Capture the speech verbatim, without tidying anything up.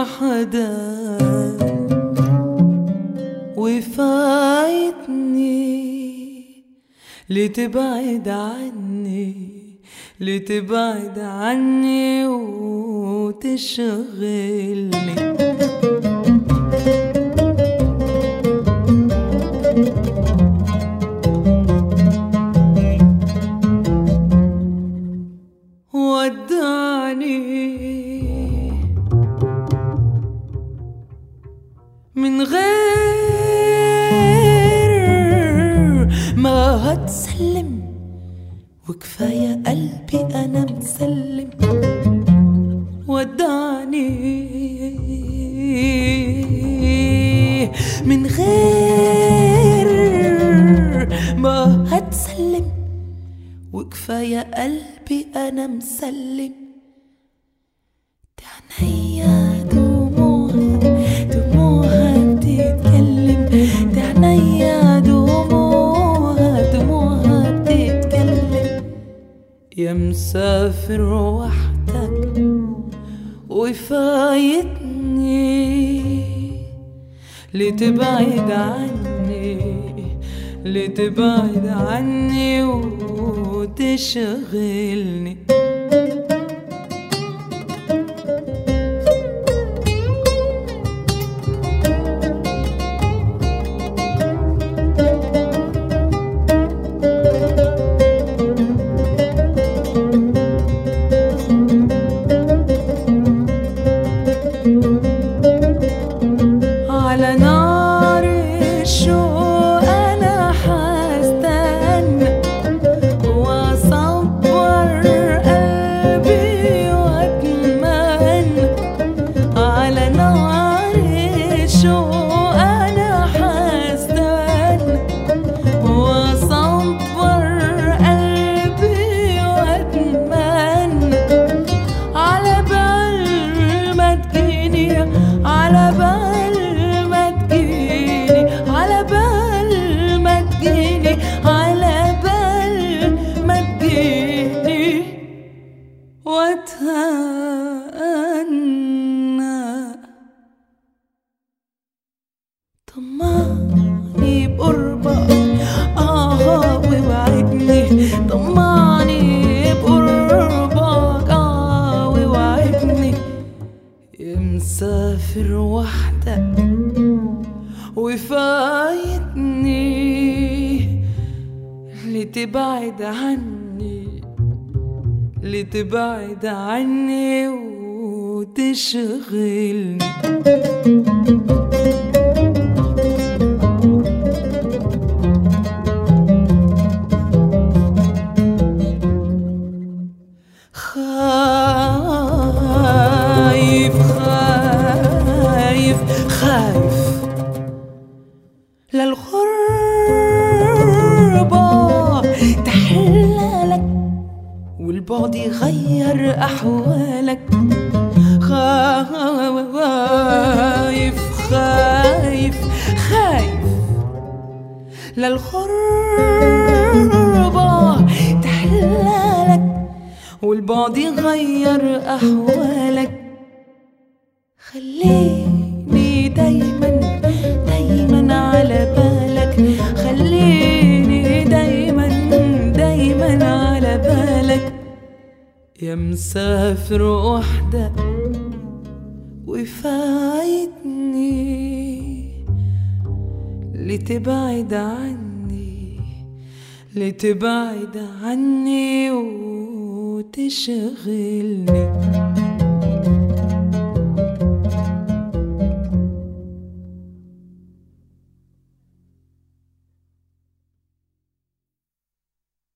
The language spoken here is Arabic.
حدا وفايتني لتبعد عني، لتبعد عني وتشغلني. ودعني من غير ما هتسلم، وكفاية قلبي أنا مسلم. ودعني من غير ما هتسلم، وكفاية قلبي أنا مسلم. تعنيا دموعها دموعها بتتكلم، تعنيا دموعها دموعها بتتكلم. يا مسافر وحدك وفايتني لتبعد عني، لتبعد عني وتشغلني. على نار الشوق أنا حستنى وأصبر قلبي وأتمنى. على نار الشوق أنا حستنى وأصبر قلبي وأتمنى. على بال ما تجيني، على بال على بال ما تجيني، على بال ما تجيني واتهنى. طمعني بقربك اه ووعدني، طمعني بقربك اه ووعدني. يا مسافر وحدك وفايتني لتبعد عني، لتبعد عني وتشغلني. خايف خايف خايف للغربة تحلالك والبعد يغير أحوالك. خايف خايف خايف للغربة تحلالك والبعد يغير أحوالك. خليني دايما دايما على بالك، خليني دايما دايما على بالك. يا مسافر وحدك وفايتني لتبعد عني، لتبعد عني وتشغلني.